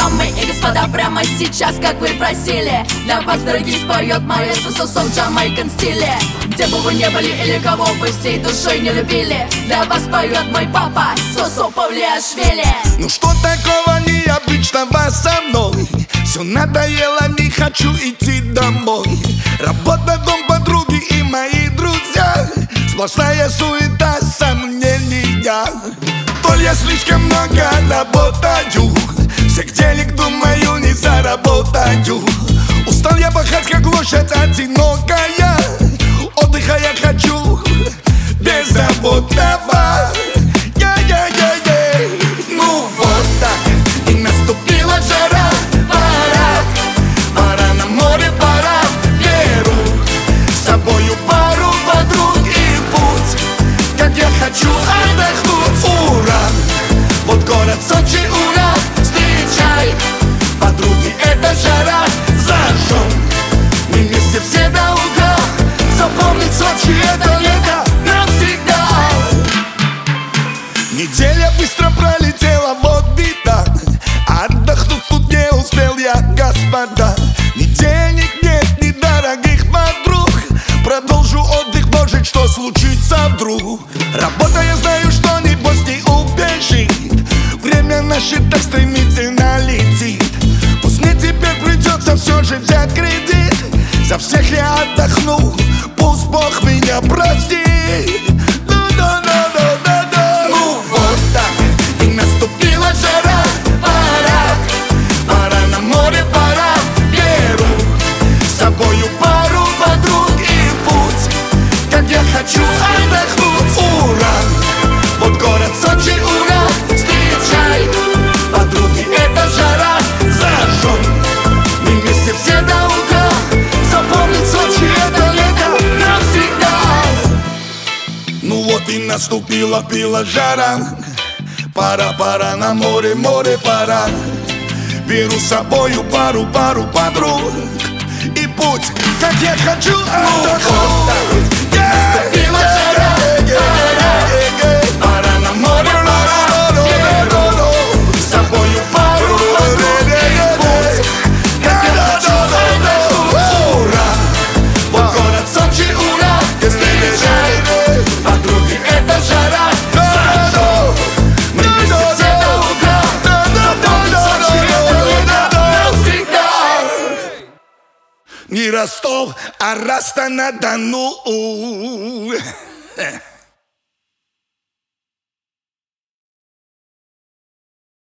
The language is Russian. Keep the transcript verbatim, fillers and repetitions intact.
дамы и господа, прямо сейчас, как вы просили, для вас, дорогие, споет маэстро Сосо в джамайкан стиле. Где бы вы не были или кого бы всей душой не любили, для вас поет мой папа Сосо Павлиашвили. Ну что такого необычного со мной? Все надоело, не хочу идти домой. Работа, дом, подруги и мои друзья, сплошная суета, сомнения. То ли я слишком много работаю, всех денег, думаю, не заработаю. Устал я пахать, как лошадь одинокая, отдыха я хочу беззаботного. Я-я-я-я. Ну вот так, и наступила жара. Пора, пора на море, пора. Беру с собою пару подруг и путь, как я хочу отдохнуть. Ура, вот город Сочи, ура, встречай, подруги, это жара. Зажжем мы вместе все до утра, запомнить Сочи это лето навсегда. Неделя быстро пролетела, вот беда, отдохнуть тут не успел я, господа. Ни денег нет, ни дорогих подруг, продолжу отдых, может что случится вдруг. Работа, я знаю, что небось не убежит, время наше так стремительно летит. Пусть мне теперь придется все же взять кредит, за всех я отдохну, пусть Бог меня простит. Да-да-да-да-да-да. Ну вот так, и наступила жара. Пора, пора на море, пора. Беру с собою пару подруг и путь, как я хочу отдохнуть. Ура, вот город Сочи, ура, встречай, подруги, это жара. Зажжем мы вместе все до утра, запомнить Сочи это лето навсегда. Ну вот и наступила пила жара. Пора, пора на море, море, пора. Беру с собою пару, пару подруг и путь, как я хочу отдохнуть. Наступила жара. Пора на море, пора. Беру с собою пару подруг и путь, как я хочу отдохнуть. Ура, вот город Сочи, ура, встречай, подруги, это жара. Зажжем мы вместе все до утра, запомнить Сочи это лето навсегда. Не Ростов, а Ростов-на-Дону.